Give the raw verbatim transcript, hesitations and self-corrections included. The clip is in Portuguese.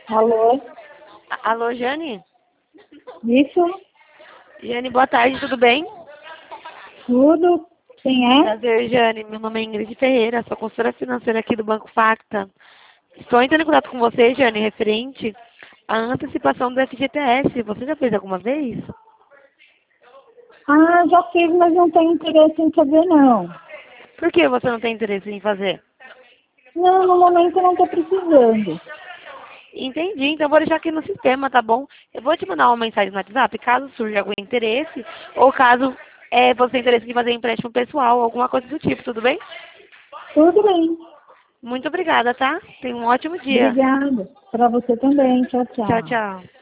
Alô? A- Alô, Jane? Isso? Jane, boa tarde, tudo bem? Tudo? Quem é? Prazer, Jane. Meu nome é Ingrid Ferreira, sou consultora financeira aqui do Banco Facta. Estou entrando em contato com você, Jane, referente à antecipação do F G T S. Você já fez alguma vez? Ah, já fiz, mas não tenho interesse em fazer, não. Por que você não tem interesse em fazer? Não, no momento eu não estou precisando. Entendi, então vou deixar aqui no sistema, tá bom? Eu vou te mandar uma mensagem no WhatsApp, caso surja algum interesse, ou caso é, você tenha interesse em fazer empréstimo pessoal, alguma coisa do tipo, tudo bem? Tudo bem. Muito obrigada, tá? Tenha um ótimo dia. Obrigada. Para você também. Tchau, Tchau, tchau. tchau.